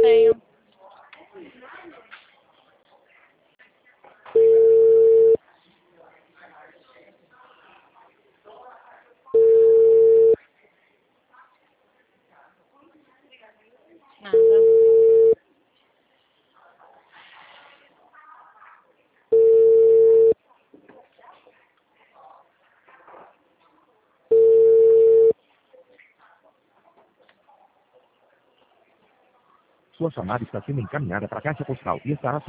tenho. Nada. Sua chamada está sendo encaminhada para a caixa postal e estará